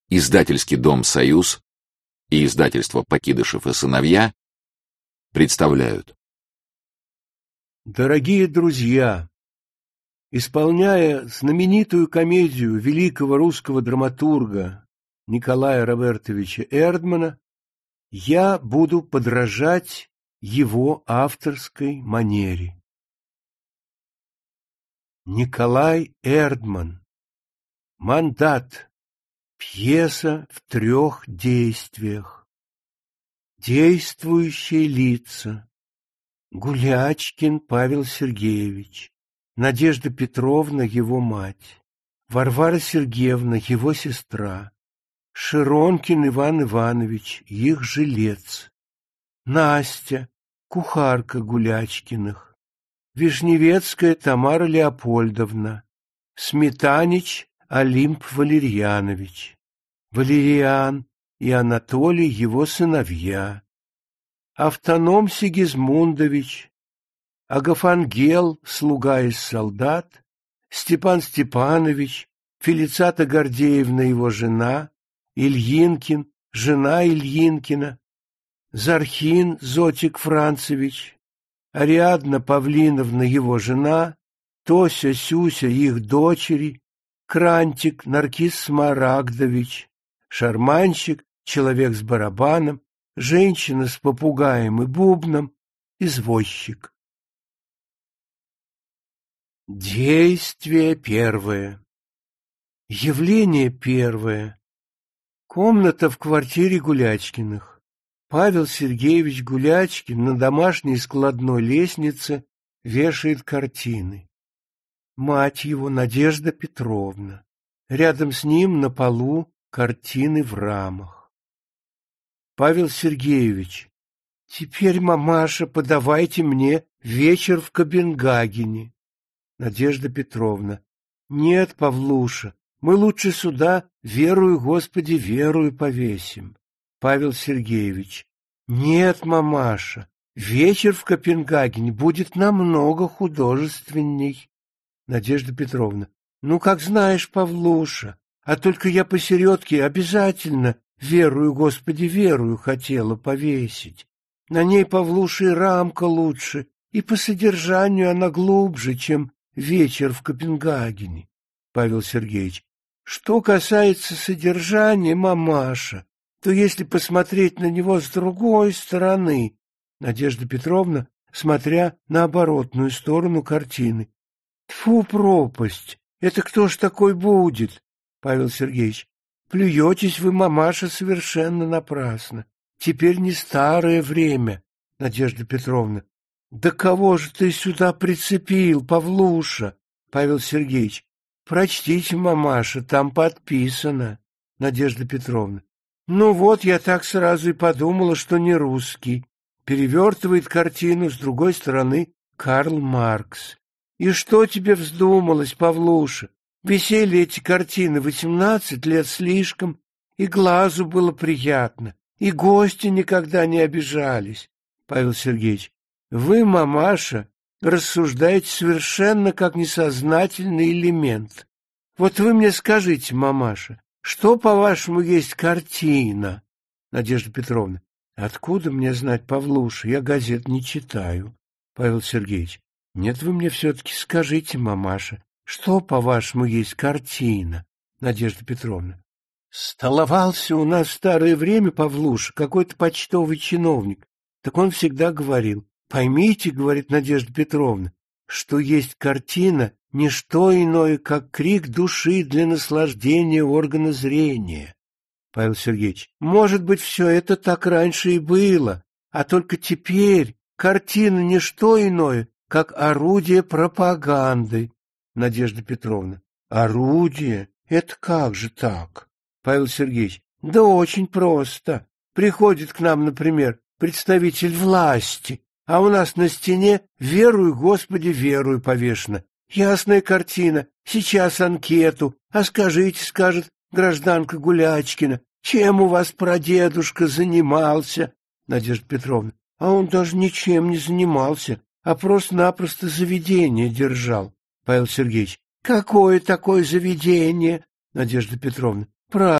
Издательский дом «Союз» и издательство «Покидышев и сыновья» представляют. Дорогие друзья, исполняя знаменитую комедию великого русского драматурга Николая Робертовича Эрдмана, я буду подражать его авторской манере. Николай Эрдман. Мандат. Пьеса в 3 действиях. Действующие лица. Гулячкин Павел Сергеевич, Надежда Петровна, его мать, Варвара Сергеевна, его сестра, Широнкин Иван Иванович, их жилец, Настя, кухарка Гулячкиных, Вишневецкая Тамара Леопольдовна, Сметанич Олимп Валерьянович, Валериан и Анатолий, его сыновья, Автоном Сигизмундович, Агафангел, слуга из солдат, Степан Степанович, Фелицата Гордеевна, его жена, Ильинкин, жена Ильинкина, Зархин Зотик Францевич, Ариадна Павлиновна, его жена, Тося, Сюся, их дочери, Крантик Наркис Смарагдович, шарманщик, человек с барабаном, женщина с попугаем и бубном, извозчик. Действие первое. Явление первое. Комната в квартире Гулячкиных. Павел Сергеевич Гулячкин на домашней складной лестнице вешает картины. Мать его, Надежда Петровна. Рядом с ним на полу картины в рамах. Павел Сергеевич. Теперь, мамаша, подавайте мне вечер в Копенгагене. Надежда Петровна. Нет, Павлуша, мы лучше сюда «Верую, Господи, верую» повесим. Павел Сергеевич. Нет, мамаша, вечер в Копенгагене будет намного художественней. Надежда Петровна. Ну, как знаешь, Павлуша, а только я посередке обязательно «Верую, Господи, верую» хотела повесить. На ней, Павлуша, и рамка лучше, и по содержанию она глубже, чем «Вечер в Копенгагене». Павел Сергеевич. Что касается содержания, мамаша, то если посмотреть на него с другой стороны. Надежда Петровна, смотря на оборотную сторону картины. Тьфу, пропасть! Это кто ж такой будет? Павел Сергеевич. Плюетесь вы, мамаша, совершенно напрасно. Теперь не старое время. Надежда Петровна. Да кого же ты сюда прицепил, Павлуша? Павел Сергеевич. Прочтите, мамаша, там подписано. Надежда Петровна. Ну вот, я так сразу и подумала, что не русский. Перевертывает картину с другой стороны Карл Маркс. И что тебе вздумалось, Павлуша? Висели эти картины 18 лет слишком, и глазу было приятно, и гости никогда не обижались. Павел Сергеевич. Вы, мамаша, рассуждаете совершенно как несознательный элемент. Вот вы мне скажите, мамаша, что, по-вашему, есть картина? Надежда Петровна. Откуда мне знать, Павлуша, я газет не читаю. Павел Сергеевич. Нет, вы мне все-таки скажите, мамаша, что, по-вашему, есть картина? Надежда Петровна. Столовался у нас в старое время, Павлуша, какой-то почтовый чиновник. Так он всегда говорил. Поймите, говорит Надежда Петровна, что есть картина не что иное, как крик души для наслаждения органа зрения. Павел Сергеевич. Может быть, все это так раньше и было, а только теперь картина не что иное, как орудие пропаганды. Надежда Петровна. Орудие? Это как же так? Павел Сергеевич. Да очень просто. Приходит к нам, например, представитель власти, а у нас на стене «Верую, Господи, верую» повешено. Ясная картина. Сейчас анкету. А скажите, скажет гражданка Гулячкина, чем у вас прадедушка занимался? Надежда Петровна. А он даже ничем не занимался, а просто-напросто заведение держал. Павел Сергеевич. Какое такое заведение? Надежда Петровна.